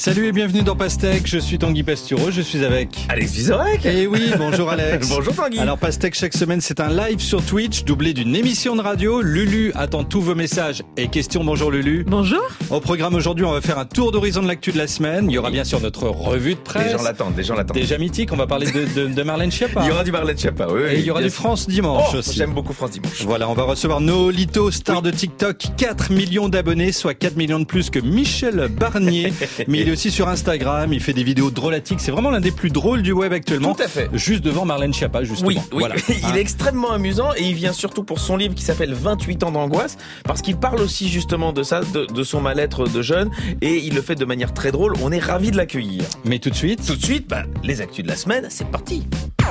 Salut et bienvenue dans Pastèque, je suis Tanguy Pastureau, je suis avec... Alex Vizorek. Eh oui, bonjour Alex. Bonjour Tanguy. Alors Pastèque, chaque semaine, c'est un live sur Twitch, doublé d'une émission de radio. Lulu attend tous vos messages et questions. Bonjour Lulu. Bonjour. Au programme aujourd'hui, on va faire un tour d'horizon de l'actu de la semaine. Il y aura bien sûr notre revue de presse. Les gens l'attendent. Déjà mythique, on va parler de Marlène Schiappa. Il y aura du Marlène Schiappa, oui. Et il y aura du France Dimanche aussi. J'aime beaucoup France Dimanche. Voilà, on va recevoir Nolito, star de TikTok, 4 millions d'abonnés, soit 4 millions de plus que Michel Barnier. Mais il est aussi sur Instagram, il fait des vidéos drôlatiques. C'est vraiment l'un des plus drôles du web actuellement. Tout à fait. Juste devant Marlène Schiappa, justement. Oui. Voilà. Il est extrêmement amusant et il vient surtout pour son livre qui s'appelle 28 ans d'angoisse, parce qu'il parle aussi justement de ça, de son mal-être de jeune, et il le fait de manière très drôle. On est ravis de l'accueillir. Mais tout de suite, les actus de la semaine, c'est parti.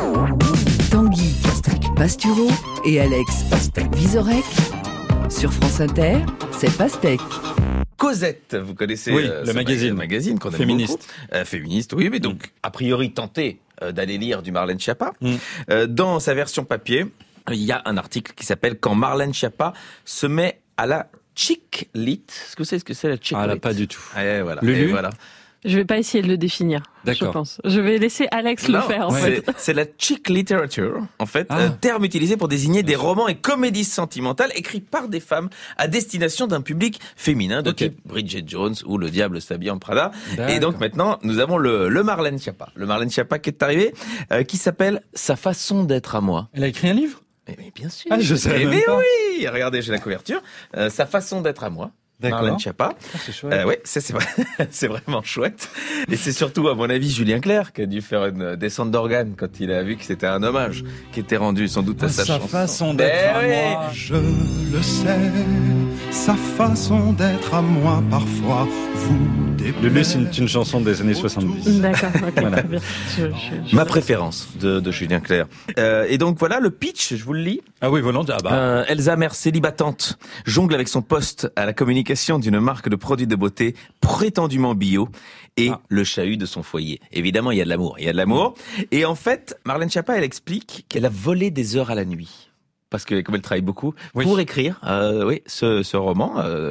Tanguy Pastureau et Alex Vizorek sur France Inter, c'est Pastèque. Cosette, vous connaissez le magazine qu'on aime féministe. Beaucoup. Féministe, oui, mais donc a priori tenté d'aller lire du Marlène Schiappa. Dans sa version papier, il y a un article qui s'appelle « Quand Marlène Schiappa se met à la chick lit ». Est-ce que vous savez ce que c'est la chick lit? Ah là, pas du tout. Voilà. Lulu. Voilà. Je vais pas essayer de le définir. D'accord. Je pense. Je vais laisser Alex le faire, en fait. C'est la chick literature, en fait, terme utilisé pour désigner des romans et comédies sentimentales écrits par des femmes à destination d'un public féminin de type Bridget Jones ou Le Diable s'habille en Prada. D'accord. Et donc maintenant, nous avons le Marlène Schiappa. Le Marlène Schiappa qui est arrivé, qui s'appelle Sa façon d'être à moi. Elle a écrit un livre? Mais bien sûr. Ah, je savais même pas. Oui, regardez, j'ai la couverture. Sa façon d'être à moi. D'accord. Marlène Schiappa. C'est chouette. Oui, ça c'est vrai. C'est vraiment chouette. Et c'est surtout, à mon avis, Julien Clerc qui a dû faire une descente d'organes quand il a vu que c'était un hommage qui était rendu sans doute à sa chanson. Façon d'être à moi. Je le sais, sa façon d'être à moi parfois vous déplaît. Lulu, c'est une chanson des années 70. D'accord, ok, Voilà. très bien. Ma préférence de Julien Clerc. Et donc voilà, le pitch, je vous le lis. Ah oui, volontiers. Ah bah. Elsa, mère célibatante, jongle avec son poste à la communication d'une marque de produits de beauté prétendument bio et le chahut de son foyer. Évidemment, il y a de l'amour. Et en fait, Marlène Schiappa, elle explique qu'elle a volé des heures à la nuit. Parce que, comme elle travaille beaucoup, pour écrire ce roman.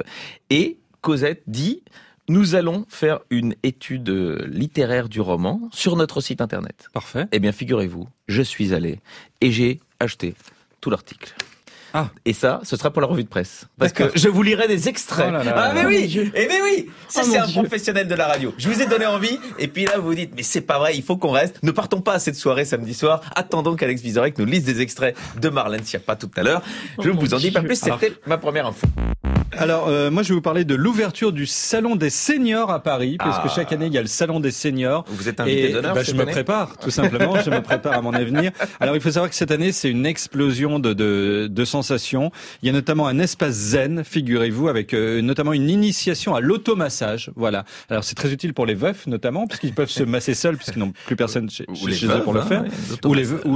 Et Cosette dit... Nous allons faire une étude littéraire du roman sur notre site internet. Parfait. Eh bien, figurez-vous, je suis allé et j'ai acheté tout l'article. Et ça, ce sera pour la revue de presse. Parce que je vous lirai des extraits. Oh là là. Mais oui! Ça, Oh c'est mon un Dieu. professionnel de la radio. Je vous ai donné envie, et puis là, vous vous dites, mais c'est pas vrai, il faut qu'on reste. Ne partons pas à cette soirée samedi soir. Attendons qu'Alex Vizorek nous lise des extraits de Marlène Schiappa tout à l'heure. Je ne vous en dis pas plus, c'était ma première info. Alors, moi, je vais vous parler de l'ouverture du Salon des Seniors à Paris, parce que chaque année, il y a le Salon des Seniors. Vous êtes invité d'honneur je cette me année prépare, tout simplement. Je me prépare à mon avenir. Alors, il faut savoir que cette année, c'est une explosion de sensations. Il y a notamment un espace zen, figurez-vous, avec notamment une initiation à l'automassage. Voilà. Alors, c'est très utile pour les veufs, notamment, parce qu'ils peuvent se masser seuls, puisqu'ils n'ont plus personne chez eux pour le faire. Ou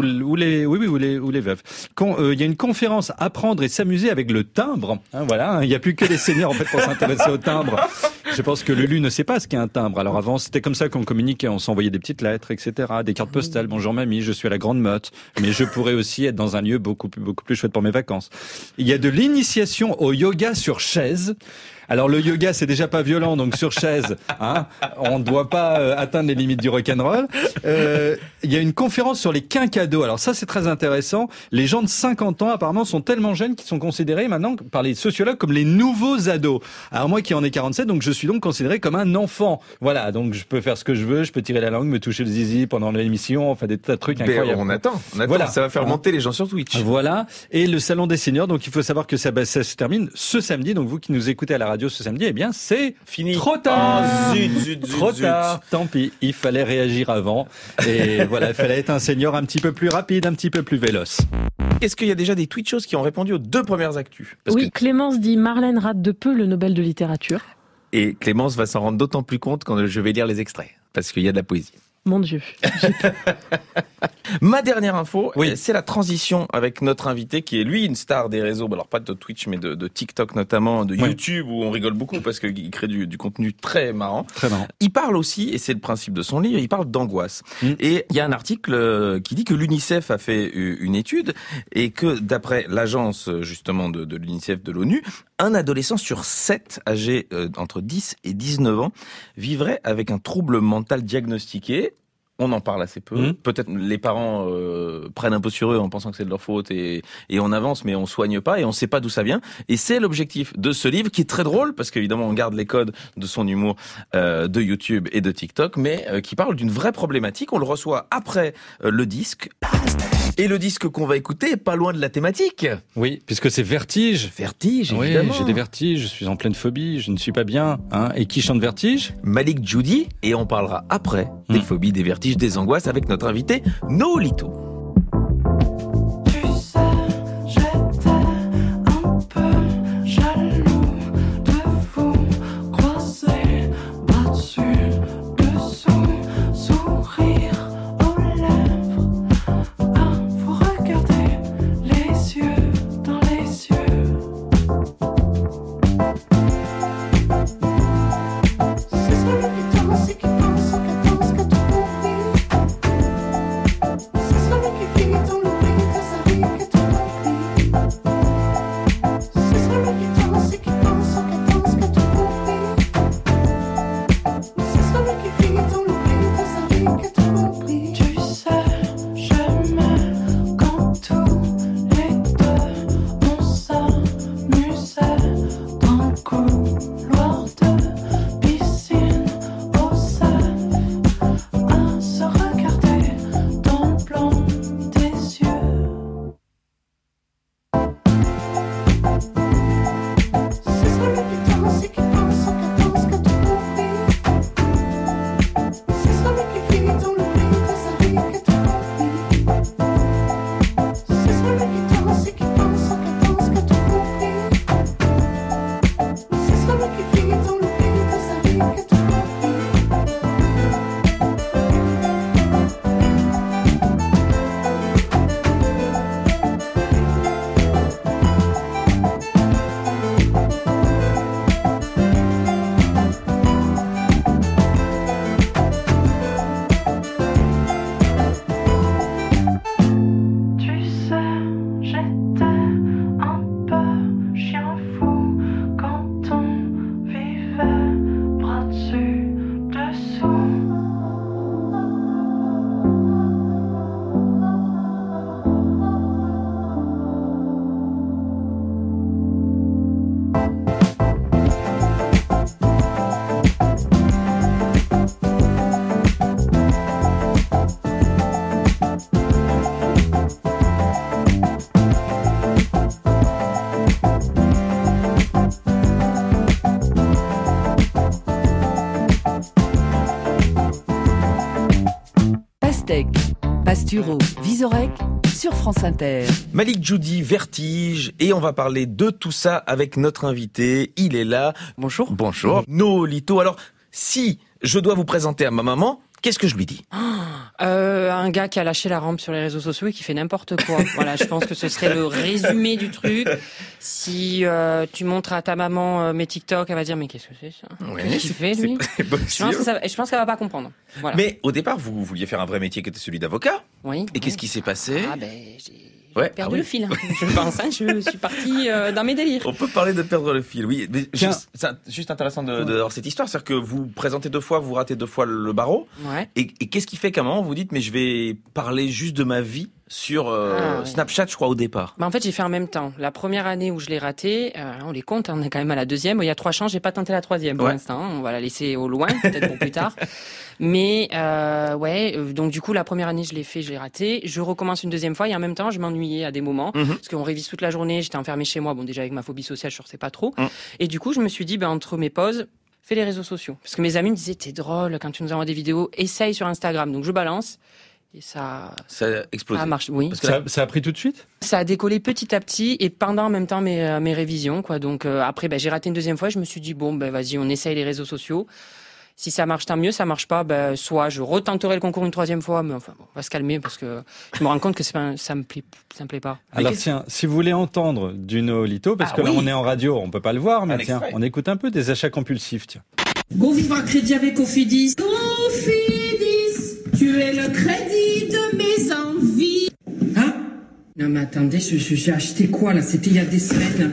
les veufs. Il y a une conférence Apprendre et s'amuser avec le timbre. Voilà. Il n'y a plus que les seniors, en fait, pour s'intéresser au timbre. Je pense que Lulu ne sait pas ce qu'est un timbre. Alors avant, c'était comme ça qu'on communiquait. On s'envoyait des petites lettres, etc., des cartes postales. Bonjour mamie, je suis à la Grande Motte, mais je pourrais aussi être dans un lieu beaucoup plus chouette pour mes vacances. Il y a de l'initiation au yoga sur chaise. Alors le yoga, c'est déjà pas violent, donc sur chaise, on ne doit pas atteindre les limites du rock'n'roll. Il y a une conférence sur les quinquados. Alors ça, c'est très intéressant. Les gens de 50 ans, apparemment, sont tellement jeunes qu'ils sont considérés maintenant par les sociologues comme les nouveaux ados. Alors moi qui en ai 47, donc je suis donc considéré comme un enfant. Voilà, donc je peux faire ce que je veux, je peux tirer la langue, me toucher le zizi pendant l'émission, enfin des tas de trucs incroyables. On attend. Voilà. Ça va faire monter les gens sur Twitch. Voilà. Et le Salon des Seniors, donc il faut savoir que ça se termine ce samedi. Donc vous qui nous écoutez à la radio ce samedi, eh bien c'est fini. Trop tard. Zut. Trop tard. Tant pis. Il fallait réagir avant. Et voilà, il fallait être un senior un petit peu plus rapide, un petit peu plus véloce. Est-ce qu'il y a déjà des Twitchos qui ont répondu aux 2 premières actus? Clémence dit Marlène rate de peu le Nobel de littérature. Et Clémence va s'en rendre d'autant plus compte quand je vais lire les extraits. Parce qu'il y a de la poésie. Mon Dieu. Ma dernière info, c'est la transition avec notre invité qui est lui une star des réseaux, alors pas de Twitch mais de TikTok notamment, de YouTube où on rigole beaucoup parce qu'il crée du contenu très marrant. Très marrant. Il parle aussi, et c'est le principe de son livre, il parle d'angoisse. Et il y a un article qui dit que l'UNICEF a fait une étude et que d'après l'agence justement de l'UNICEF de l'ONU, un adolescent sur 7 âgé entre 10 et 19 ans vivrait avec un trouble mental diagnostiqué. On en parle assez peu. Peut-être les parents prennent un peu sur eux en pensant que c'est de leur faute et on avance, mais on soigne pas et on sait pas d'où ça vient. Et c'est l'objectif de ce livre qui est très drôle parce qu'évidemment on garde les codes de son humour de YouTube et de TikTok, mais qui parle d'une vraie problématique. On le reçoit après le disque. Et le disque qu'on va écouter est pas loin de la thématique. Oui, puisque c'est Vertige. Vertige, évidemment. Oui, j'ai des vertiges, je suis en pleine phobie, je ne suis pas bien. Et qui chante Vertige ? Malik Djoudi, et on parlera après des phobies, des vertiges, des angoisses avec notre invité Nolito. Pasturo, Vizorek sur France Inter. Malik Djoudi, Vertige, et on va parler de tout ça avec notre invité. Il est là. Bonjour. Bonjour. Nolito. Alors, si je dois vous présenter à ma maman, qu'est-ce que je lui dis ? Un gars qui a lâché la rampe sur les réseaux sociaux et qui fait n'importe quoi. Voilà, je pense que ce serait le résumé du truc. Si tu montres à ta maman mes TikTok, elle va dire mais qu'est-ce que c'est ça ? Qu'est-ce qu'il fait lui ? Je pense qu'elle va pas comprendre. Voilà. Mais au départ, vous vouliez faire un vrai métier qui était celui d'avocat. Oui. Et qu'est-ce qui s'est passé ? J'ai perdu le fil, je pense. Je suis partie dans mes délires. On peut parler de perdre le fil, oui. Mais juste intéressant d'avoir cette histoire, c'est-à-dire que vous présentez 2 fois, vous ratez 2 fois le barreau. Ouais. Et qu'est-ce qui fait qu'à un moment vous dites mais je vais parler juste de ma vie sur Snapchat, je crois, au départ. En fait, j'ai fait en même temps. La première année où je l'ai raté, on les compte, on est quand même à la 2e. Il y a 3 chances, j'ai pas tenté la 3e pour l'instant. On va la laisser au loin, peut-être pour plus tard. Mais donc du coup, la première année, je l'ai fait, je l'ai raté. Je recommence une 2e fois et en même temps, je m'ennuyais à des moments parce qu'on révise toute la journée. J'étais enfermée chez moi. Bon, déjà avec ma phobie sociale, je sortais pas trop. Et du coup, je me suis dit, entre mes pauses, fais les réseaux sociaux. Parce que mes amis me disaient, t'es drôle quand tu nous envoies des vidéos. Essaye sur Instagram. Donc je balance. Et ça a explosé. Ça marche, oui. Parce que ça a pris tout de suite ? Ça a décollé petit à petit et pendant en même temps mes révisions, quoi. Donc après, j'ai raté une 2e fois. Je me suis dit vas-y, on essaye les réseaux sociaux. Si ça marche, tant mieux. Ça marche pas, soit je retenterai le concours une 3e fois. Mais enfin, on va se calmer parce que je me rends compte que ça me plaît pas. Alors tiens, si vous voulez entendre du Nolito, parce que là on est en radio, on peut pas le voir, mais tiens, on écoute un peu des achats compulsifs, tiens. Go vivre à crédit avec Cofidis. Cofidis, tu es le crédit de mes envies. Hein ? Non mais attendez, j'ai acheté quoi là? C'était il y a des semaines.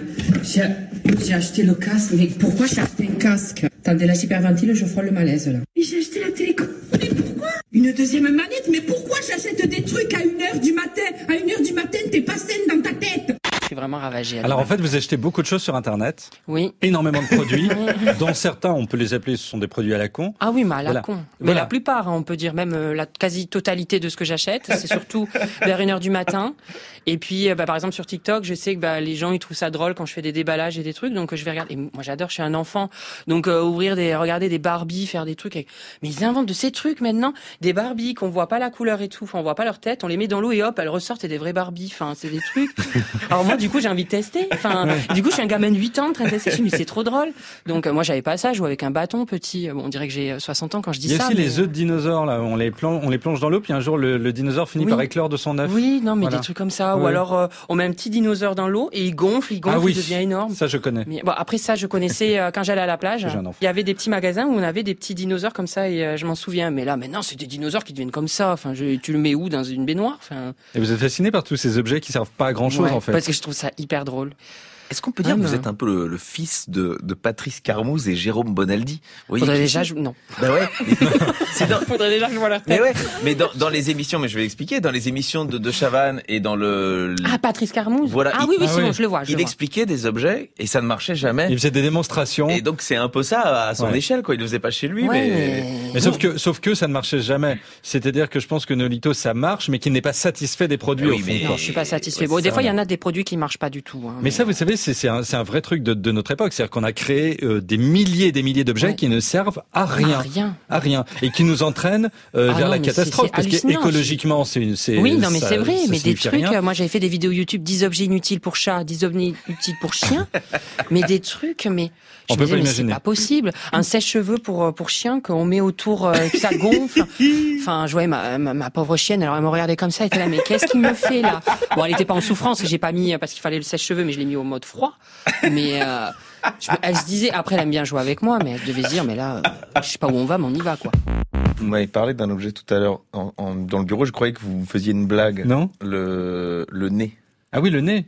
J'ai acheté le casque. Mais pourquoi j'ai acheté un casque? Attendez, là j'hyperventile, je frôle le malaise là. Mais j'ai acheté la télécommande. Mais pourquoi? Une deuxième manette? Mais pourquoi j'achète des trucs à 1h du matin? À 1h du matin, t'es pas saine dans ta tête. Je suis vraiment ravagée. Alors en fait, vous achetez beaucoup de choses sur Internet. Oui. Énormément de produits, dont certains, on peut les appeler, ce sont des produits à la con. Ah oui, mais à la Voilà. con. Mais Voilà. la plupart, hein, on peut dire même la quasi-totalité de ce que j'achète, c'est surtout vers 1h du matin. Et puis, par exemple, sur TikTok, je sais que les gens, ils trouvent ça drôle quand je fais des déballages et des trucs, donc je vais regarder. Et moi, j'adore, je suis un enfant, donc regarder des Barbies, faire des trucs avec... Mais ils inventent de ces trucs maintenant, des Barbies qu'on voit pas la couleur et tout, enfin, on voit pas leur tête, on les met dans l'eau et hop, elles ressortent, c'est des vraies Barbies, enfin, c'est des trucs. Alors moi, du coup, j'ai envie de tester. Enfin, du coup, je suis un gamin de 8 ans en train de tester. Je me dis, mais c'est trop drôle. Donc, moi, j'avais pas ça. Je jouais avec un bâton petit. Bon, on dirait que j'ai 60 ans quand je dis ça. Il y a aussi mais... les œufs de dinosaures, là. On les plonge dans l'eau, puis un jour, le dinosaure finit Oui. par éclore de son œuf. Oui, non, mais Voilà. des trucs comme ça. Ouais. Ou alors, on met un petit dinosaure dans l'eau et il gonfle, il devient énorme. Ça, je connais. Mais bon, après ça, je connaissais quand j'allais à la plage. J'ai un enfant. Il y avait des petits magasins où on avait des petits dinosaures comme ça et je m'en souviens. Mais là, maintenant, c'est des dinosaures qui deviennent comme ça. Enfin, tu le mets où? Dans une baignoire? Enfin, Et vous êtes fasciné par tous ces objets qui servent pas à grand chose, ouais, en fait. parce que je trouve ça hyper drôle. Est-ce qu'on peut dire que vous non. êtes un peu le fils de Patrice Carmouze et Jérôme Bonaldi? Vous voyez Faudrait qui déjà, c'est non. Bah ouais. C'est dans... Faudrait déjà que je vois leur tête. Mais ouais, mais dans les émissions, mais je vais expliquer, dans les émissions de Chavannes et dans le... Ah, Patrice Carmouze. Voilà, Ah oui, Ah c'est oui. bon, je le vois. il expliquait des objets et ça ne marchait jamais. Il faisait des démonstrations. Et donc c'est un peu ça à son Ouais. échelle, quoi. Il le faisait pas chez lui, Ouais, Mais sauf que ça ne marchait jamais. C'est-à-dire que je pense que Nolito, ça marche, mais qu'il n'est pas satisfait des produits, Oui, au fond. mais- Non, je suis pas satisfait. Ouais, Bon, des ça, fois, il y non. en a des produits qui marchent pas du tout. Hein, Mais ça, vous savez, c'est un vrai truc de notre époque. C'est-à-dire qu'on a créé des milliers et des milliers d'objets Ouais. qui ne servent à rien. À rien. Et qui nous entraînent vers non, la mais catastrophe. c'est Parce hallucinant. qu'écologiquement, Oui, non, mais ça- c'est vrai. ça Mais des signifie trucs, rien. moi, j'avais fait des vidéos YouTube 10 objets inutiles pour chats, 10 objets inutiles pour chiens. Mais des trucs, mais On je peut me disais, pas mais c'est imaginer. pas possible. Un sèche-cheveux pour chien qu'on met autour, que ça gonfle. Enfin, je voyais ma pauvre chienne, alors elle me regardait comme ça, elle était là, mais qu'est-ce qu'il me fait, là? Bon, elle était pas en souffrance, j'ai pas mis, parce qu'il fallait le sèche-cheveux, mais je l'ai mis au mode froid. Mais, elle se disait, après, elle aime bien jouer avec moi, mais elle devait se dire, mais là, je sais pas où on va, mais on y va, quoi. Vous m'avez parlé d'un objet tout à l'heure dans le bureau. Je croyais que vous faisiez une blague. Non? Le nez. Ah oui, le nez.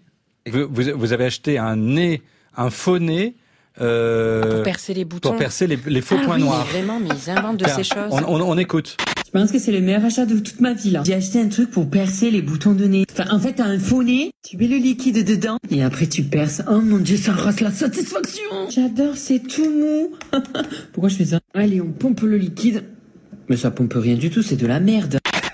Vous avez acheté un nez, un faux nez, Pour percer les boutons. pour percer les faux Ah points oui, noirs. mais vraiment, mais ils inventent de Tiens, ces choses. on écoute. Je pense que c'est le meilleur achat de toute ma vie là. J'ai acheté un truc pour percer les boutons de nez. Enfin, en fait, t'as un faux nez, tu mets le liquide dedans et après tu perces. Oh mon dieu, ça rase la satisfaction. J'adore, c'est tout mou. Pourquoi je fais ça? Allez, on pompe le liquide. Mais ça pompe rien du tout, c'est de la merde.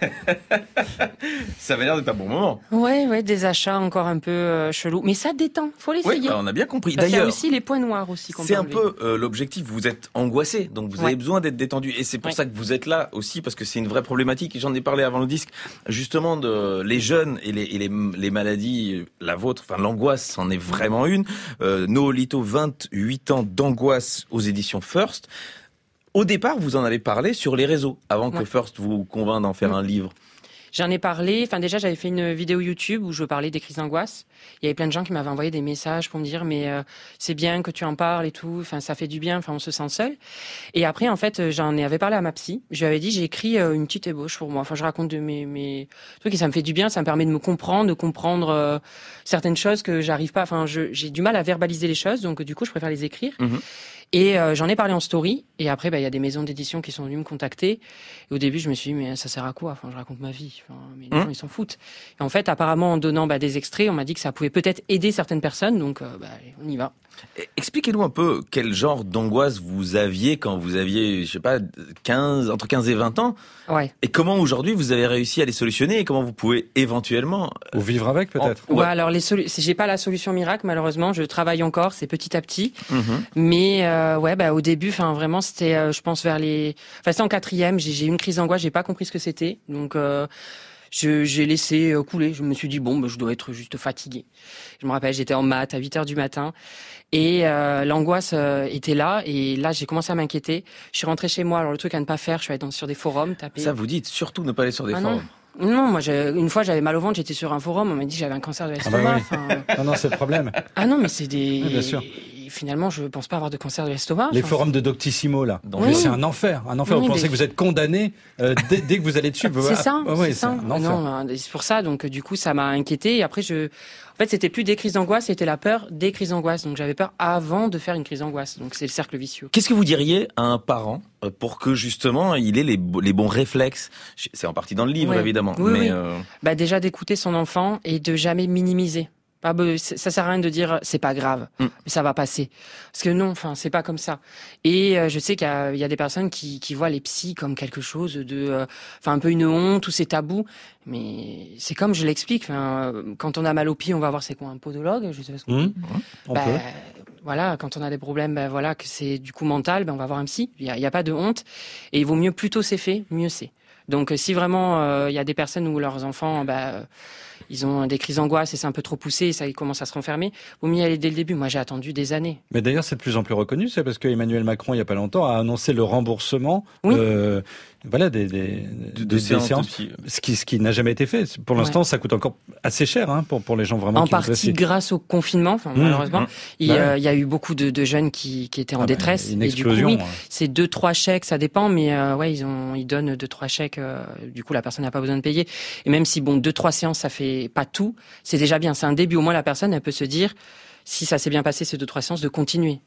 Ça avait l'air d'être un bon moment. Ouais, des achats encore un peu chelous. Mais ça détend, faut Oui, l'essayer. on a bien compris. Parce qu'il y a D'ailleurs, aussi les points noirs aussi qu'on c'est peut un enlever. peu l'objectif. Vous êtes angoissé, donc vous Ouais. avez besoin d'être détendu. Et c'est pour Ouais. ça que vous êtes là aussi, parce que c'est une vraie problématique. Et j'en ai parlé avant le disque, justement, de les jeunes et les maladies, la vôtre, enfin l'angoisse, c'en est vraiment une. Nolito, 28 ans d'angoisse aux éditions First. Au départ, vous en avez parlé sur les réseaux, avant que Ouais. First vous convainc d'en faire un livre. J'en ai parlé, enfin déjà j'avais fait une vidéo YouTube où je parlais des crises d'angoisse. Il y avait plein de gens qui m'avaient envoyé des messages pour me dire mais c'est bien que tu en parles et tout, enfin ça fait du bien, enfin on se sent seul. Et après en fait j'en avais parlé à ma psy, je lui avais dit j'ai écrit une petite ébauche pour moi, enfin je raconte de mes trucs et ça me fait du bien, ça me permet de me comprendre, de comprendre certaines choses que j'arrive pas, enfin j'ai du mal à verbaliser les choses donc du coup je préfère les écrire. Mhm. Et j'en ai parlé en story. Et après, il y a des maisons d'édition qui sont venues me contacter. Et au début, je me suis dit, mais ça sert à quoi? Enfin, je raconte ma vie. Enfin, mais les gens, ils s'en foutent. Et en fait, apparemment, en donnant des extraits, on m'a dit que ça pouvait peut-être aider certaines personnes. Donc, allez, on y va. Expliquez-nous un peu quel genre d'angoisse vous aviez quand vous aviez, je sais pas, entre 15 et 20 ans. Ouais. Et comment aujourd'hui vous avez réussi à les solutionner et comment vous pouvez éventuellement... Ou vivre avec, peut-être. Ouais, alors j'ai pas la solution miracle, malheureusement. Je travaille encore, c'est petit à petit. Mhm. Mais au début, enfin vraiment, c'était, je pense c'était en 4e. J'ai eu une crise d'angoisse, j'ai pas compris ce que c'était. Donc j'ai laissé couler. Je me suis dit bon, je dois être juste fatiguée. Je me rappelle, j'étais en maths à 8h du matin et l'angoisse était là. Et là, j'ai commencé à m'inquiéter. Je suis rentrée chez moi. Alors le truc à ne pas faire, je suis allée sur des forums taper. Ça vous dites surtout ne pas aller sur des Ah forums. Non, moi, une fois, j'avais mal au ventre, j'étais sur un forum, on m'a dit que j'avais un cancer de l'estomac. oui. Enfin, Non, c'est le problème. ah non, mais c'est des... Oui, bien sûr. finalement, je pense pas avoir de cancer de l'estomac. Les forums de Doctissimo, là. Oui. C'est un enfer. Un enfer. Oui, Vous pensez mais- que vous êtes condamné dès que vous allez dessus. C'est ça, Ouais, c'est ça. un enfer. Non, c'est pour ça. Donc, du coup, ça m'a inquiété. Et après, en fait, c'était plus des crises d'angoisse, c'était la peur des crises d'angoisse. Donc, j'avais peur avant de faire une crise d'angoisse. Donc, c'est le cercle vicieux. Qu'est-ce que vous diriez à un parent pour que justement il ait les bons réflexes? C'est en partie dans le livre, Ouais. évidemment. Oui, mais oui. Déjà d'écouter son enfant et de jamais minimiser. Ça sert à rien de dire c'est pas grave, mais ça va passer. Parce que non, c'est pas comme ça. Et je sais qu'il y a des personnes qui voient les psys comme quelque chose de, un peu une honte ou c'est tabou. Mais c'est comme je l'explique. Quand on a mal au pied, on va voir c'est quoi un podologue. Je sais pas ce qu'on dit. On peut. Voilà, quand on a des problèmes, que c'est du coup mental, on va voir un psy. Il y a pas de honte. Et il vaut mieux plus tôt c'est fait, mieux c'est. Donc si vraiment il y a des personnes où leurs enfants ils ont des crises d'angoisse et c'est un peu trop poussé et ça ils commencent à se renfermer, vaut mieux y aller dès le début. Moi j'ai attendu des années. Mais d'ailleurs c'est de plus en plus reconnu, c'est parce que Emmanuel Macron il y a pas longtemps a annoncé le remboursement Oui. des séances, ce qui n'a jamais été fait. Pour l'instant ça coûte encore assez cher pour les gens vraiment en qui veulent partie aussi. grâce au confinement, malheureusement, il y a eu beaucoup de jeunes qui étaient en détresse une et du coup explosion. c'est 2-3 chèques, ça dépend, mais ils donnent 2-3 chèques, du coup la personne n'a pas besoin de payer. Et même si 2-3 séances ça fait pas tout, c'est déjà bien, c'est un début. Au moins la personne elle peut se dire si ça s'est bien passé ces 2-3 séances de continuer.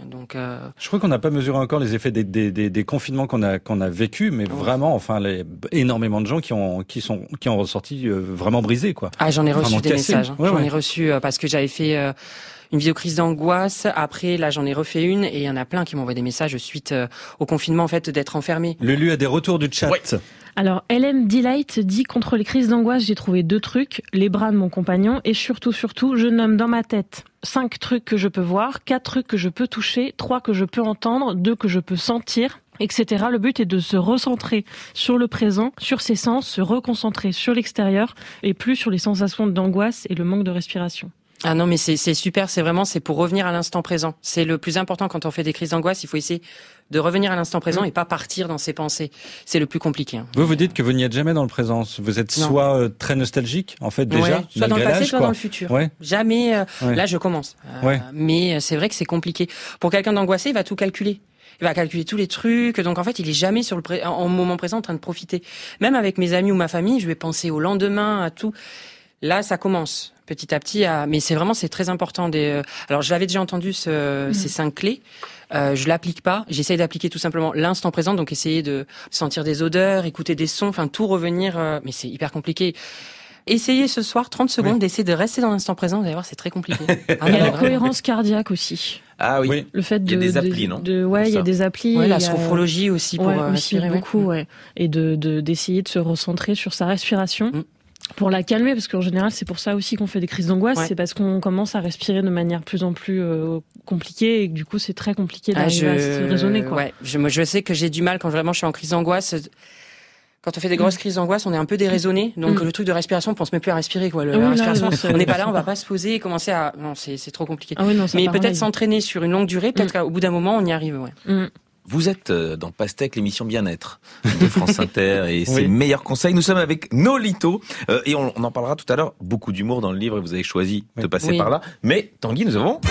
Je crois qu'on n'a pas mesuré encore les effets des confinements qu'on a vécu, mais vraiment énormément de gens qui ont ressorti vraiment brisés quoi. Ah, j'en ai reçu Vraiment des cassés. messages. Ouais, J'en ouais. ai reçu parce que j'avais fait une vidéo crise d'angoisse. Après, là, j'en ai refait une et il y en a plein qui m'ont envoyé des messages suite au confinement, en fait, d'être enfermé. Lulu a des retours du chat. Ouais. Alors, LM Delight dit contre les crises d'angoisse, j'ai trouvé 2 trucs, les bras de mon compagnon et surtout, je nomme dans ma tête 5 trucs que je peux voir, 4 trucs que je peux toucher, 3 que je peux entendre, 2 que je peux sentir, etc. Le but est de se recentrer sur le présent, sur ses sens, se reconcentrer sur l'extérieur et plus sur les sensations d'angoisse et le manque de respiration. Ah non, mais c'est super, c'est pour revenir à l'instant présent. C'est le plus important quand on fait des crises d'angoisse, il faut essayer de revenir à l'instant présent et pas partir dans ses pensées. C'est le plus compliqué. Vous dites que vous n'y êtes jamais dans le présent. Vous êtes Non. soit très nostalgique, en fait, déjà, soit dans le malgré passé, l'âge, soit quoi. dans le futur. Ouais. Jamais, Ouais. là je commence. Ouais. Mais c'est vrai que c'est compliqué. Pour quelqu'un d'angoissé, il va tout calculer. Il va calculer tous les trucs, donc en fait, il est jamais en moment présent en train de profiter. Même avec mes amis ou ma famille, je vais penser au lendemain, à tout. Là, ça commence petit à petit mais c'est très important alors je l'avais déjà entendu ces 5 clés. Je l'applique pas, j'essaye d'appliquer tout simplement l'instant présent, donc essayer de sentir des odeurs, écouter des sons, tout revenir, mais c'est hyper compliqué. Essayez ce soir 30 secondes d'essayer de rester dans l'instant présent, vous allez voir, c'est très compliqué. Ah, Il y a non, la vraiment. cohérence cardiaque aussi. Ah oui. Oui. Le fait Il y a des applis, non? Ouais, il y a des applis. Ouais, la il y a- sophrologie aussi pour Ouais, aussi, respirer. beaucoup, ouais. Et d'essayer de se recentrer sur sa respiration. Pour la calmer, parce qu'en général, c'est pour ça aussi qu'on fait des crises d'angoisse, Ouais. c'est parce qu'on commence à respirer de manière plus en plus compliquée, et que du coup, c'est très compliqué d'arriver à se raisonner, quoi. Ouais, je sais que j'ai du mal quand vraiment je suis en crise d'angoisse. Quand on fait des grosses crises d'angoisse, on est un peu déraisonné. Donc le truc de respiration, on pense même plus à respirer, quoi. La Oui, là, respiration, oui, c'est- on n'est pas là, on va pas se poser et commencer à. Non, c'est trop compliqué. Ah oui, non, ça Mais part peut-être mal. s'entraîner sur une longue durée, peut-être qu'au bout d'un moment, on y arrive. Ouais. Vous êtes dans Pastèque, l'émission Bien-être de France Inter et ses Oui. meilleurs conseils. Nous sommes avec Nolito et on en parlera tout à l'heure. Beaucoup d'humour dans le livre et vous avez choisi de passer Oui. par là. Mais Tanguy, nous avons...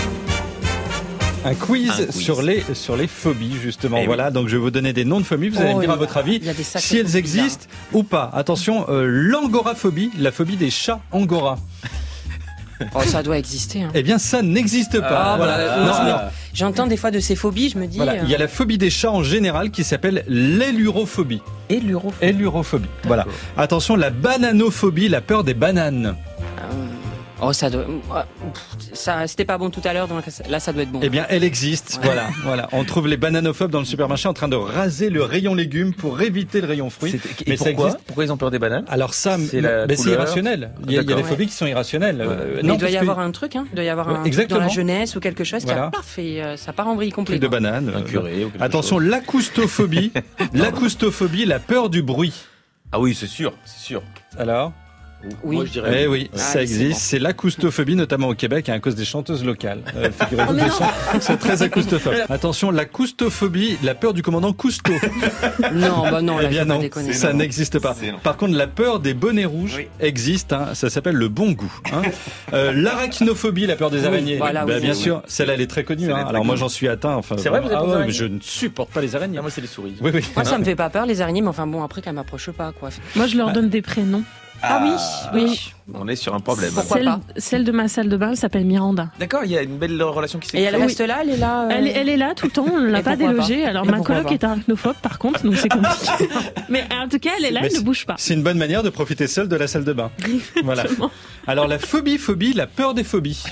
Un quiz, Un quiz. sur les phobies, justement. Eh voilà, donc je vais vous donner des noms de phobies. Vous allez me dire à votre avis il y a des sacrées si elles phobies, existent ou pas. Attention, l'angoraphobie, la phobie des chats angora. Oh, ça doit exister. Hein. Eh bien, ça n'existe pas. Ah, voilà. bah, Non, mais non. J'entends des fois de ces phobies, je me dis. Voilà, il y a la phobie des chats en général qui s'appelle l'élurophobie. Élurophobie. Voilà. Attention, la bananophobie, la peur des bananes. Oh, ça doit. Ça, c'était pas bon tout à l'heure, donc là, ça doit être bon. Eh bien, elle existe. Ouais. Voilà. On trouve les bananophobes dans le supermarché en train de raser le rayon légumes pour éviter le rayon fruits. Et ça pourquoi existe. Pourquoi ils ont peur des bananes? Alors ça, C'est la c'est couleur. irrationnel. Il y a des D'accord. phobies qui sont irrationnelles. Mais Non, il doit y parce que- avoir un truc, hein. Il doit y avoir un truc exactement. dans la jeunesse ou quelque chose qui Voilà. a paf et ça part en vrille complet. truc de quoi. banane. Un curé ou quelque Attention, chose. l'acoustophobie. L'acoustophobie, la peur du bruit. Ah oui, c'est sûr, c'est sûr. Alors, Oui. Moi, je dirais. Eh oui, Ah, ça oui, existe. c'est bon. C'est l'acoustophobie, notamment au Québec, à cause des chanteuses locales. Figurez-vous qu'elles sont très acoustophobes. Attention, l'acoustophobie, la peur du commandant Cousteau. Non, bah non, Eh là, bien faut pas non, déconner. ça non. n'existe pas. C'est non. Par contre, la peur des bonnets rouges Oui. existe. Hein, ça s'appelle le bon goût. Hein. L'arachnophobie, la peur des araignées. voilà, oui, bien oui, sûr, celle-là, elle est très connue. Celle-là Hein. est très Alors moi, connue. j'en suis atteint. Enfin, C'est vrai, vous êtes aux ouais, araignées mais je ne supporte pas les araignées. Ah, moi, c'est les souris. Oui, oui. Moi, ça me fait pas peur, les araignées, mais enfin bon, après, qu'elles m'approchent pas, quoi. Moi, je leur donne des prénoms. Oui. On est sur un problème. Pourquoi pas Celle de ma salle de bain, elle s'appelle Miranda. D'accord, il y a une belle relation qui s'est Et elle créée. reste là, elle est là. Elle est là tout le temps, on ne l'a Et pas pourquoi délogée. pas Alors Et ma pourquoi coloc pas est arachnophobe par contre, donc c'est compliqué. Mais en tout cas, elle est là, Mais elle ne bouge pas. C'est une bonne manière de profiter seul de la salle de bain. Voilà. Alors la phobie, la peur des phobies.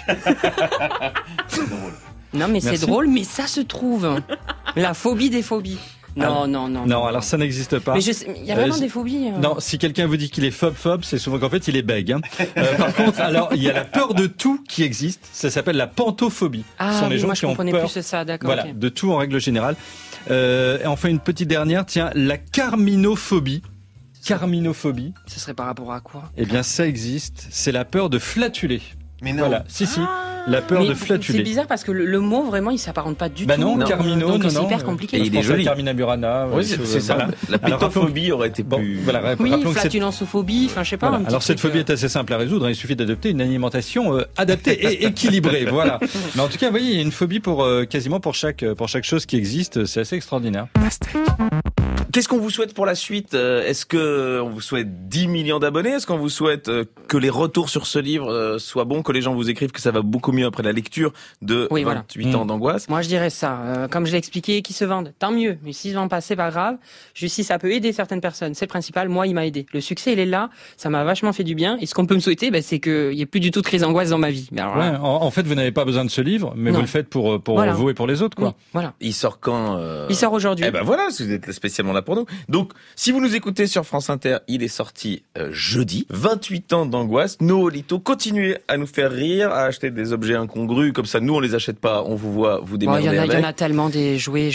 Non, mais c'est Merci. drôle, mais ça se trouve. La phobie des phobies. Non, non, non. Non, alors ça n'existe pas. Mais il y a vraiment c'est- des phobies. Non, si quelqu'un vous dit qu'il est phobe, c'est souvent qu'en fait il est bègue. Hein. Par contre, alors il y a la peur de tout qui existe. Ça s'appelle la pantophobie. Ah, Ce sont les oui, gens moi je qui ont comprenais peur. plus ça, d'accord. Voilà, ok. de tout en règle générale. Et enfin une petite dernière, tiens, la carminophobie. Carminophobie, Ce serait par rapport à quoi eh bien ça existe. C'est la peur de flatuler. Mais non. Voilà, si, la peur Mais de c'est flatuler. bizarre parce que le mot vraiment il s'apparente pas du Bah tout. non, Carmino, donc non, c'est non. hyper compliqué. Et il est Je pense à joli. Carmina Burana. Oui, c'est ça. voilà. La Alors, pétophobie aurait été Bon, plus. voilà, Oui, rappelons que cette flatulensophobie, enfin je sais pas. Voilà. un petit Alors cette truc, phobie est assez simple à résoudre, hein. Il suffit d'adopter une alimentation adaptée et équilibrée, voilà. Mais en tout cas, vous voyez, il y a une phobie pour quasiment pour chaque chose qui existe, c'est assez extraordinaire. Qu'est-ce qu'on vous souhaite pour la suite ? Est-ce que on vous souhaite 10 millions d'abonnés ? Est-ce qu'on vous souhaite que les retours sur ce livre soient bons, que les gens vous écrivent que ça va beaucoup mieux après la lecture de Oui, voilà. 28 ans d'angoisse ? Moi, je dirais ça. Comme je l'ai expliqué, qui se vendent, tant mieux. Mais s'ils vendent pas, c'est pas grave. Juste si ça peut aider certaines personnes, c'est le principal. Moi, il m'a aidé. Le succès, il est là. Ça m'a vachement fait du bien. Et ce qu'on peut me souhaiter, c'est qu'il y ait plus du tout de crise d'angoisse dans ma vie. Mais alors, Ouais, là, en fait, vous n'avez pas besoin de ce livre, mais Non. vous le faites pour Voilà. vous et pour les autres, quoi. oui, voilà. Il sort quand Il sort aujourd'hui. Eh ben voilà, vous êtes spécialement là pour nous. Donc, si vous nous écoutez sur France Inter, il est sorti jeudi. 28 ans d'angoisse. Noolito, continuez à nous faire rire, à acheter des objets incongrus. Comme ça, nous, on les achète pas. On vous voit, vous Bon, démerdez il y avec. en a tellement des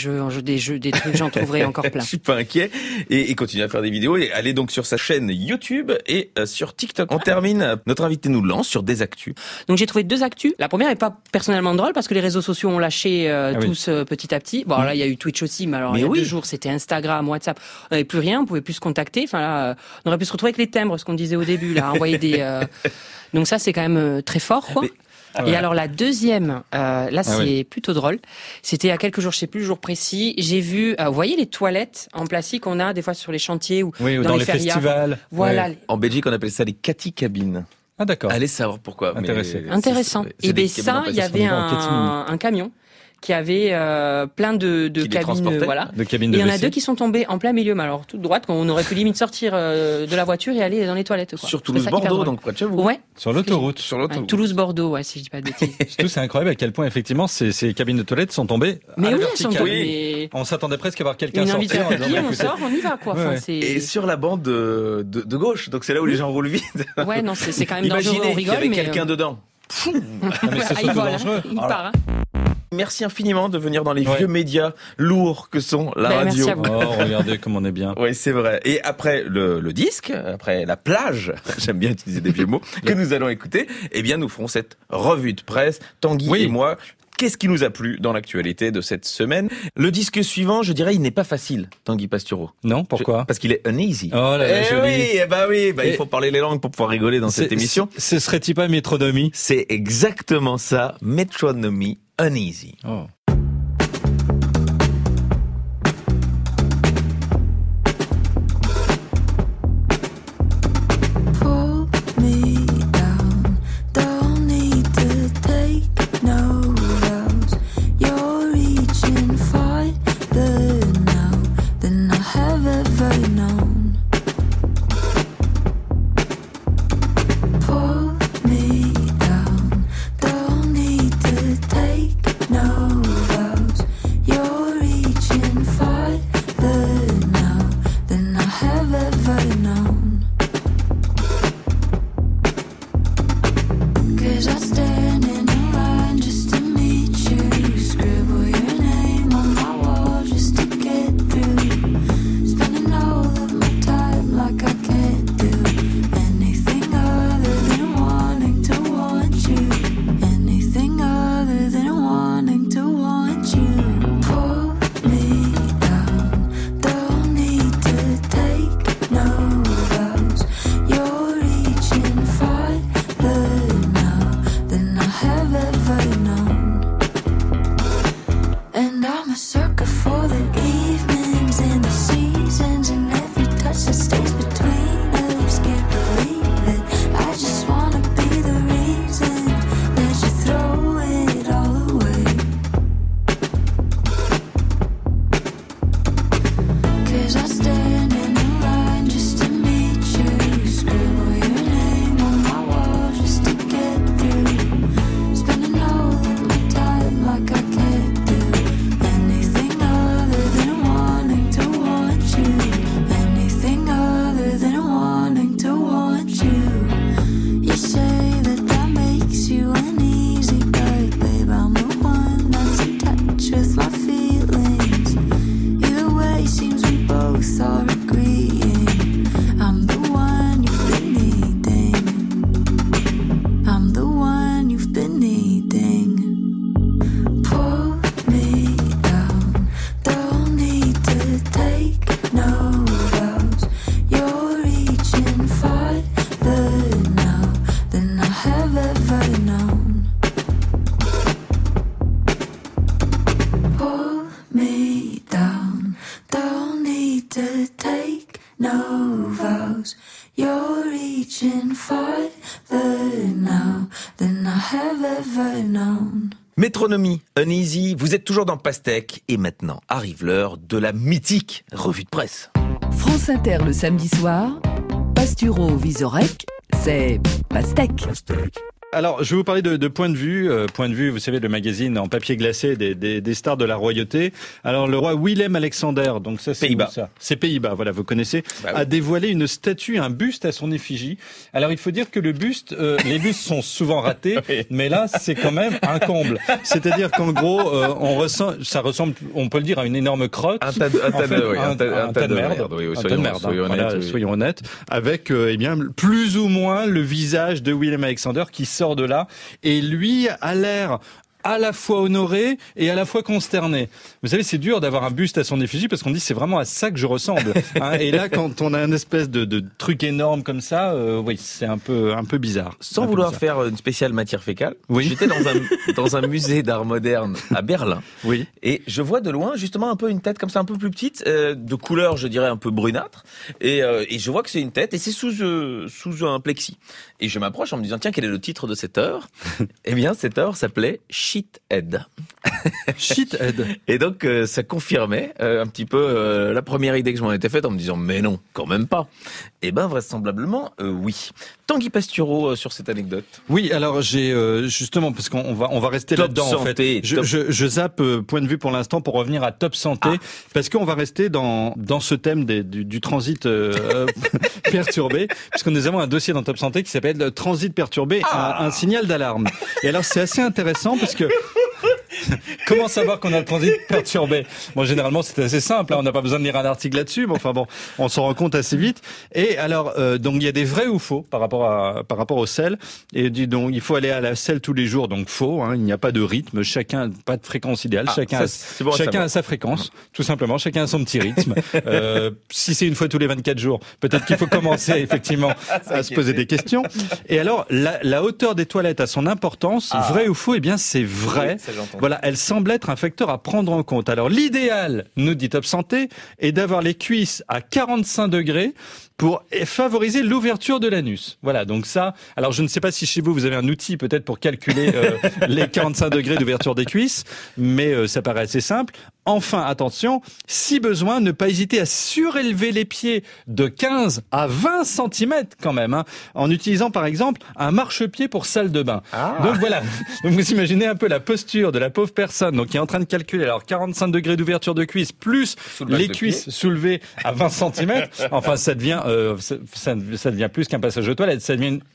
des trucs, j'en trouverai encore plein. Je suis pas inquiet. Et continuez à faire des vidéos. Et allez donc sur sa chaîne YouTube et sur TikTok. On termine. Notre invité nous lance sur des actus. Donc j'ai trouvé deux actus. La première est pas personnellement drôle parce que les réseaux sociaux ont lâché oui. tous petit à petit. Bon, là il y a eu Twitch aussi, mais alors Mais il y a oui. 2 jours c'était Instagram, WhatsApp. On n'avait plus rien, on pouvait plus se contacter. Enfin là, on aurait pu se retrouver avec les timbres, ce qu'on disait au début, là, envoyer des. Donc ça c'est quand même très fort, quoi. Mais- Et alors la deuxième, là c'est oui. plutôt drôle. C'était il y a quelques jours, je sais plus le jour précis. J'ai vu, vous voyez les toilettes en plastique qu'on a des fois sur les chantiers ou Oui, ou dans les férias. festivals. Voilà. Ouais. En Belgique, on appelle ça les Cathy cabines. Ah d'accord. Allez savoir pourquoi. mais Intéressé. c'est- Intéressant. c'est Et des ben cabines ça, en il y plastique. avait en catimini. un camion qui avait plein de Qui les cabines, transportait. voilà. De cabine Et de il y en a WC. deux qui sont tombés en plein milieu, mais alors toute droite, on aurait pu limite sortir de la voiture et aller dans les toilettes. Quoi. Sur Je trouvais ça hyper Toulouse-Bordeaux, drôle. donc près de chez vous. Ouais, Sur l'autoroute. Sur ouais, l'autoroute. Toulouse-Bordeaux, ouais, si je dis pas de bêtises. Surtout, c'est incroyable à quel point effectivement ces cabines de toilettes sont tombées Mais à la oui, elles sont verticale. tombées. On s'attendait presque à voir quelqu'un Une envie de sortir. faire en disant, pipi, bah, on écoutez, sort, on y va, quoi. Ouais, Enfin, ouais. c'est... Et sur la bande de gauche, donc c'est là où les gens roulent vite. Ouais, non, c'est quand même dangereux, Imaginez on qu'il y rigole, avait mais... quelqu'un dedans. Non, mais c'est Ah, il surtout vole, dangereux. il part. Hein. Merci infiniment de venir dans les Ouais. vieux médias lourds que sont la Ben, radio. merci à vous. Oh, regardez comme on est bien. Oui, c'est vrai. Et après le disque, après la plage, j'aime bien utiliser des vieux mots, que nous allons écouter, eh bien, nous ferons cette revue de presse, Tanguy Oui. et moi. Qu'est-ce qui nous a plu dans l'actualité de cette semaine ? Le disque suivant, je dirais, il n'est pas facile, Tanguy Pastureau. Non, pourquoi Parce qu'il est uneasy. Oh là là, Eh joli. oui, il Et- faut parler les langues pour pouvoir rigoler dans cette émission. Ce serait-il pas métronomie? C'est exactement ça, Metronomy Uneasy. Oh. Pull me down, don't need to take no vows. You're reaching farther now than I have ever known. Pull me down, don't need to take no vows. You're reaching farther now than I have ever known. 'Cause I stand in a line just to meet you. Scribble your name on my wall just to get through. Spending all of my time like I can't do anything no vows. You're reaching farther now than I have ever known. Métronomie, Uneasy, vous êtes toujours dans Pastèque et maintenant arrive l'heure de la mythique revue de presse. France Inter le samedi soir, Pasturo Vizorek, c'est Pastèque. Alors, je vais vous parler de Point de vue. Point de vue, vous savez, le magazine en papier glacé des stars de la royauté. Alors, le roi Willem-Alexander, donc ça, c'est Pays-Bas. où, ça ? C'est Pays-Bas, voilà, vous connaissez, Bah oui. a dévoilé une statue, un buste à son effigie. Alors, il faut dire que le buste, les bustes sont souvent ratés, Oui. mais là, c'est quand même un comble. C'est-à-dire qu'en gros, ça ressemble, on peut le dire, à une énorme crotte. Un tas de merde. Oui, Un tas de merde, soyons voilà, honnêtes, oui. soyons honnêtes, avec eh bien plus ou moins le visage de Willem-Alexander qui sort de là, et lui a l'air à la fois honoré et à la fois consterné. Vous savez, c'est dur d'avoir un buste à son effigie parce qu'on dit c'est vraiment à ça que je ressemble. Hein, et là, quand on a un espèce de truc énorme comme ça, oui, c'est un peu bizarre. Sans Un peu vouloir bizarre. faire une spéciale matière fécale, Oui. j'étais dans un musée d'art moderne à Berlin. Oui. Et je vois de loin justement un peu une tête comme ça, un peu plus petite, de couleur, je dirais un peu brunâtre. Et je vois que c'est une tête et c'est sous un plexi. Et je m'approche en me disant tiens, quel est le titre de cette œuvre ? Eh bien, cette œuvre s'appelait Shithead. Shithead. Et donc ça confirmait un petit peu la première idée que je m'en étais faite en me disant mais non, quand même pas. Et ben vraisemblablement oui. Tanguy Pastureau sur cette anecdote. Oui, alors j'ai justement parce qu'on va rester Top là-dedans santé, en fait. top. Je zappe Point de vue pour l'instant pour revenir à Top Santé parce qu'on va rester dans ce thème du transit perturbé puisque nous avons un dossier dans Top Santé qui s'appelle Transit perturbé, un signal d'alarme. Et alors c'est assez intéressant parce que comment savoir qu'on a le transit perturbé ? Bon, généralement, c'est assez simple. Hein, on n'a pas besoin de lire un article là-dessus. Mais enfin bon, on s'en rend compte assez vite. Et alors, donc, il y a des vrais ou faux par rapport au sel. Et dis donc, il faut aller à la selle tous les jours. Donc, faux. Hein, il n'y a pas de rythme. Chacun, pas de fréquence idéale. Chacun a sa fréquence. Tout simplement. Chacun a son petit rythme. Si c'est une fois tous les 24 jours, peut-être qu'il faut commencer effectivement à se poser des questions. Et alors, la hauteur des toilettes a son importance. Vrai ou faux ? Eh bien, c'est vrai. Oui, ça, j'entends. Voilà, elle semble être un facteur à prendre en compte. Alors l'idéal, nous dit Top Santé, est d'avoir les cuisses à 45 degrés pour favoriser l'ouverture de l'anus. Voilà, donc ça, alors je ne sais pas si chez vous avez un outil peut-être pour calculer les 45 degrés d'ouverture des cuisses, mais ça paraît assez simple. Enfin, attention, si besoin, ne pas hésiter à surélever les pieds de 15 à 20 cm quand même, hein, en utilisant par exemple un marchepied pour salle de bain. Donc voilà, donc vous imaginez un peu la posture de la pauvre personne donc qui est en train de calculer alors 45 degrés d'ouverture de cuisse plus les cuisses soulevées à 20 cm. Enfin, ça devient ça devient plus qu'un passage aux toilettes, ça devient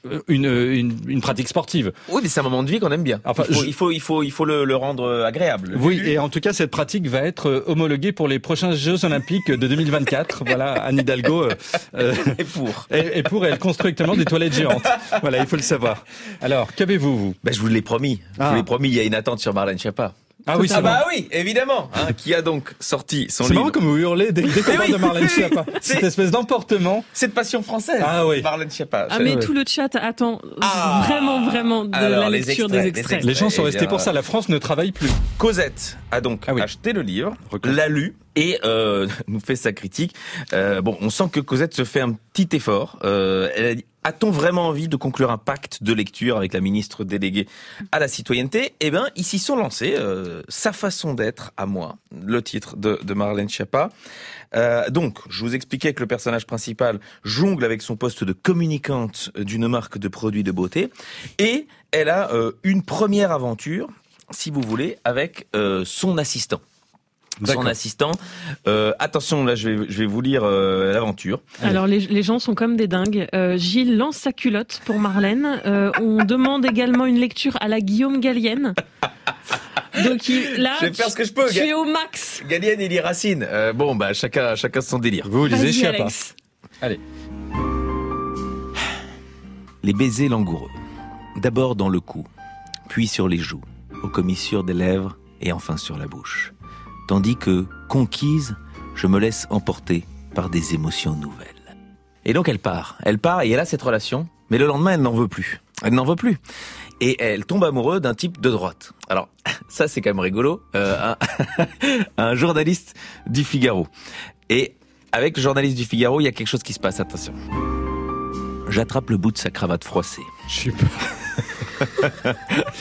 une pratique sportive. Oui, mais c'est un moment de vie qu'on aime bien. Enfin, il faut le rendre agréable. Oui, et en tout cas, cette pratique va être homologuée pour les prochains Jeux Olympiques de 2024. Voilà, Anne Hidalgo. Et pour, elle construit actuellement des toilettes géantes. Voilà, il faut le savoir. Alors, qu'avez-vous, vous ? Ben, je vous l'ai promis. Il y a une attente sur Marlène Schiappa. Ah oui, c'est bah oui, évidemment, hein, qui a donc sorti son C'est livre. marrant comme vous hurlez dès qu'on parle de Marlène Schiappa. Cette espèce d'emportement. Cette passion française. Ah oui. Marlène Schiappa. Mais tout le chat attend vraiment de Alors, la les lecture extraits, des extraits. Les gens sont Eh restés bien, pour ça. La France ne travaille plus. Cosette a donc acheté le livre, l'a lu et nous fait sa critique. Bon, on sent que Cosette se fait un petit effort. Elle a dit, a-t-on vraiment envie de conclure un pacte de lecture avec la ministre déléguée à la citoyenneté ? Eh ben, ils s'y sont lancés. Sa façon d'être à moi, le titre de Marlène Schiappa. Donc, je vous expliquais que le personnage principal jongle avec son poste de communicante d'une marque de produits de beauté et elle a une première aventure, si vous voulez, avec son assistant. Son assistant. Attention, là, je vais vous lire l'aventure. Alors, les gens sont comme des dingues. Gilles lance sa culotte pour Marlène. On demande également une lecture à la Guillaume Gallienne. Donc là, je vais faire ce que je peux. Je suis au max. Gallienne, il lit Racine. Bon, bah chacun son délire. Vous lisez Vas-y, Schiappa. Alex. Allez. Les baisers langoureux. D'abord dans le cou, puis sur les joues, aux commissures des lèvres et enfin sur la bouche. Tandis que, conquise, je me laisse emporter par des émotions nouvelles. Et donc elle part et elle a cette relation, mais le lendemain elle n'en veut plus. Elle n'en veut plus. Et elle tombe amoureuse d'un type de droite. Alors, ça c'est quand même rigolo, un journaliste du Figaro. Et avec le journaliste du Figaro, il y a quelque chose qui se passe, attention. J'attrape le bout de sa cravate froissée. Je suis pas...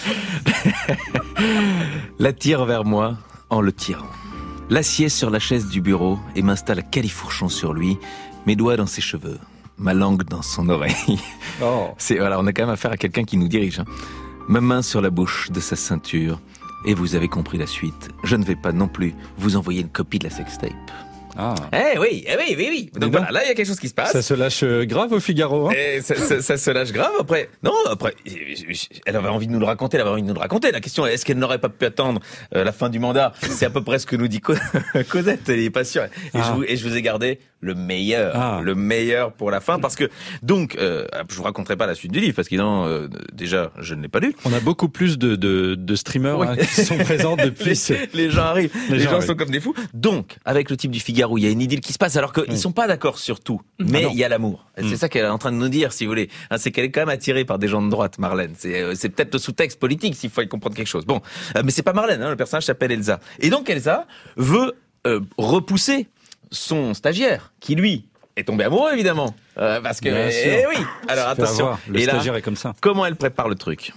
La tire vers moi en le tirant. L'assieds sur la chaise du bureau et m'installe à califourchon sur lui, mes doigts dans ses cheveux, ma langue dans son oreille. Oh. Voilà, on a quand même affaire à quelqu'un qui nous dirige. Hein. Ma main sur la bouche de sa ceinture. Et vous avez compris la suite. Je ne vais pas non plus vous envoyer une copie de la sextape. Ah. Oui. Donc voilà, là il y a quelque chose qui se passe. Ça se lâche grave au Figaro. Hein. Et ça se lâche grave. Après, elle avait envie de nous le raconter. La question est, est-ce qu'elle n'aurait pas pu attendre la fin du mandat? C'est à peu près ce que nous dit Cosette. Elle est pas sûre. Et je vous ai gardé le meilleur pour la fin, parce que donc je vous raconterai pas la suite du livre parce que déjà je ne l'ai pas lu. On a beaucoup plus de streamers qui sont présents depuis. Les gens arrivent. Les gens sont comme des fous. Donc avec le type du Figaro, il y a une idylle qui se passe alors qu'ils sont pas d'accord sur tout, mais il y a l'amour. C'est ça qu'elle est en train de nous dire, si vous voulez. C'est qu'elle est quand même attirée par des gens de droite, Marlène. C'est peut-être le sous-texte politique s'il faut y comprendre quelque chose. Bon, mais c'est pas Marlène. Le personnage s'appelle Elsa. Et donc Elsa veut repousser son stagiaire, qui lui est tombé amoureux évidemment, parce que oui. Alors attention. Le stagiaire est comme ça. Comment elle prépare le truc?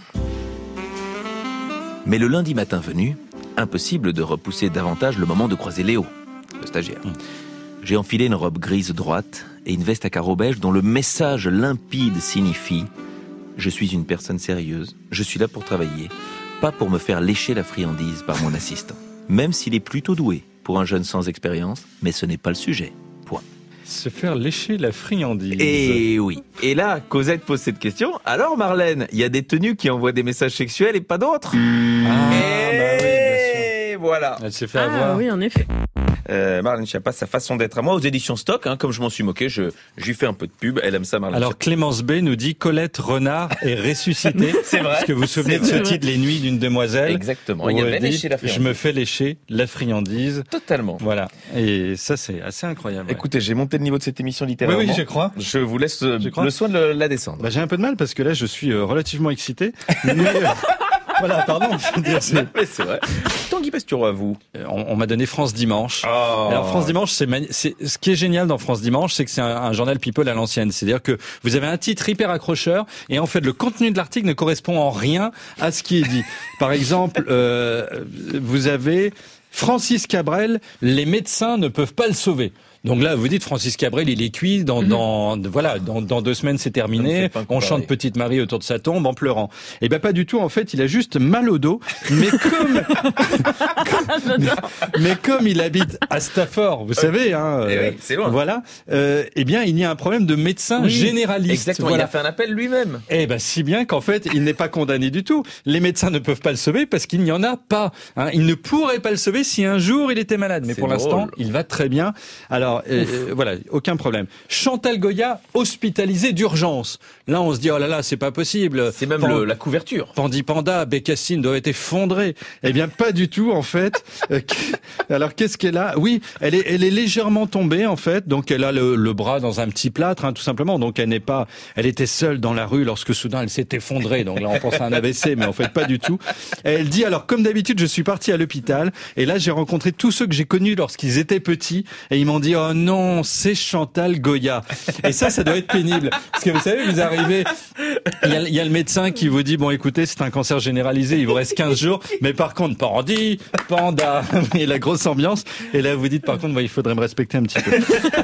Mais le lundi matin venu, impossible de repousser davantage le moment de croiser Léo, le stagiaire. J'ai enfilé une robe grise droite et une veste à carreaux beige dont le message limpide signifie « Je suis une personne sérieuse, je suis là pour travailler, pas pour me faire lécher la friandise par mon assistant. Même s'il est plutôt doué pour un jeune sans expérience, mais ce n'est pas le sujet. Point. » Se faire lécher la friandise. Et oui. Et là, Cosette pose cette question. Alors Marlène, il y a des tenues qui envoient des messages sexuels et pas d'autres. Voilà. Elle s'est fait avoir. Ah oui, en effet. Marlène Schiappa, sa façon d'être à moi, aux éditions Stock, comme je m'en suis moqué, je lui fais un peu de pub, elle aime ça, Marlène Alors Schiappa. Clémence B nous dit Colette Renard est ressuscitée. C'est vrai. Parce que vous vous souvenez de ce titre, Les Nuits d'une demoiselle. Exactement, il y avait léché la friandise. Je me fais lécher la friandise. Totalement. Voilà. Et ça, c'est assez incroyable. Écoutez, j'ai monté le niveau de cette émission littéralement. Oui, je crois. Je vous laisse le soin de la descendre. J'ai un peu de mal parce que là, je suis relativement excité. Mais voilà, pardon. Mais c'est vrai. Tanguy Pastureau, à vous. On m'a donné France Dimanche. Oh. Alors France Dimanche, c'est ce qui est génial dans France Dimanche, c'est que c'est un journal people à l'ancienne. C'est-à-dire que vous avez un titre hyper accrocheur et en fait le contenu de l'article ne correspond en rien à ce qui est dit. Par exemple, vous avez Francis Cabrel, les médecins ne peuvent pas le sauver. Donc là, vous dites Francis Cabrel, il est cuit. Dans 2 semaines, c'est terminé. On chante Petite Marie autour de sa tombe en pleurant. Eh ben pas du tout. En fait, il a juste mal au dos. Mais comme il habite à Stafford, vous savez, oui, c'est loin. Voilà. Eh bien, il y a un problème de médecin généraliste. Exactement. Voilà. Il a fait un appel lui-même. Eh ben si bien qu'en fait, il n'est pas condamné du tout. Les médecins ne peuvent pas le sauver parce qu'il n'y en a pas. Il ne pourrait pas le sauver si un jour il était malade. Mais pour l'instant, il va très bien. Alors voilà, aucun problème. Chantal Goya hospitalisée d'urgence. Là, on se dit oh là là, c'est pas possible. C'est même la couverture. Pandi Panda, Bécassine doit être effondrée. Eh bien, pas du tout en fait. Alors qu'est-ce qu'elle a? Oui, elle est légèrement tombée en fait. Donc elle a le bras dans un petit plâtre, tout simplement. Donc elle était seule dans la rue lorsque soudain elle s'est effondrée. Donc là, on pense à un AVC, mais en fait pas du tout. Elle dit alors comme d'habitude, je suis partie à l'hôpital et là j'ai rencontré tous ceux que j'ai connus lorsqu'ils étaient petits et ils m'ont dit oh non, c'est Chantal Goya. Et ça doit être pénible. Parce que vous savez, vous arrivez, il y a le médecin qui vous dit, bon écoutez, c'est un cancer généralisé, il vous reste 15 jours, mais par contre, Pandi, Panda, et la grosse ambiance. Et là, vous dites, par contre, il faudrait me respecter un petit peu.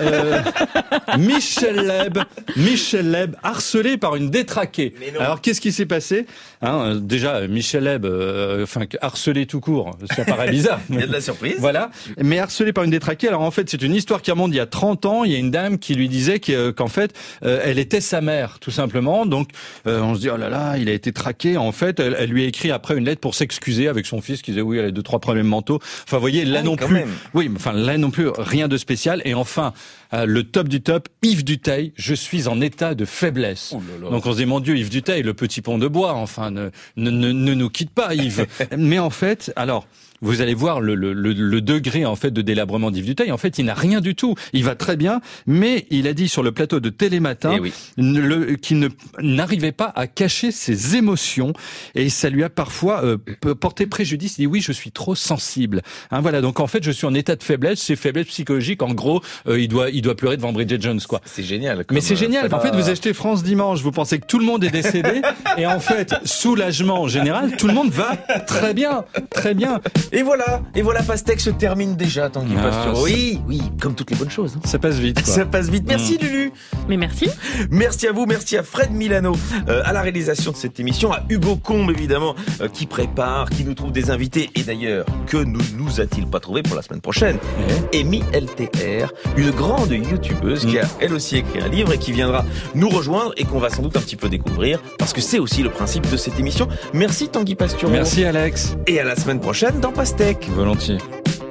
Michel Leb, harcelé par une détraquée. Alors, qu'est-ce qui s'est passé? Déjà, Michel Leb, harcelé tout court, ça paraît bizarre. Il y a de la surprise. Voilà. Mais harcelé par une détraquée, alors en fait, c'est une histoire qui remonte il y a 30 ans. Il y a une dame qui lui disait qu'en fait, elle était sa mère, tout simplement. Donc, on se dit, oh là là, il a été traqué. En fait, elle lui a écrit après une lettre pour s'excuser avec son fils qui disait, oui, elle a 2-3 problèmes mentaux. Enfin, vous voyez, là non plus. Même. Oui, enfin, là non plus, rien de spécial. Et enfin, le top du top, Yves Duteil, je suis en état de faiblesse. Oh là là. Donc on se dit, mon Dieu, Yves Duteil, le petit pont de bois, enfin, ne nous quitte pas, Yves. Mais en fait, alors, vous allez voir le degré en fait de délabrement d'Yves Duteil. En fait, il n'a rien du tout. Il va très bien, mais il a dit sur le plateau de Télématin qu'il n'arrivait pas à cacher ses émotions et ça lui a parfois porté préjudice. Il dit oui, je suis trop sensible. Voilà. Donc en fait, je suis en état de faiblesse. C'est faiblesse psychologique. En gros, il il doit pleurer devant Bridget Jones, quoi. C'est génial. Mais c'est génial. En fait, vous achetez France Dimanche, vous pensez que tout le monde est décédé, et en fait, soulagement général, tout le monde va très bien, très bien. Et voilà, Pastèque se termine déjà, Tanguy Pastureau. Oui, comme toutes les bonnes choses. Ça passe vite, quoi. Ça passe vite. Merci Lulu. Mais merci. Merci à vous, merci à Fred Milano à la réalisation de cette émission, à Hugo Combe évidemment qui prépare, qui nous trouve des invités, et d'ailleurs que nous a-t-il pas trouvé pour la semaine prochaine? Amy LTR, une grande youtubeuse qui a elle aussi écrit un livre et qui viendra nous rejoindre et qu'on va sans doute un petit peu découvrir parce que c'est aussi le principe de cette émission. Merci Tanguy Pastureau. Merci Alex. Et à la semaine prochaine dans Pastèque. Volontiers.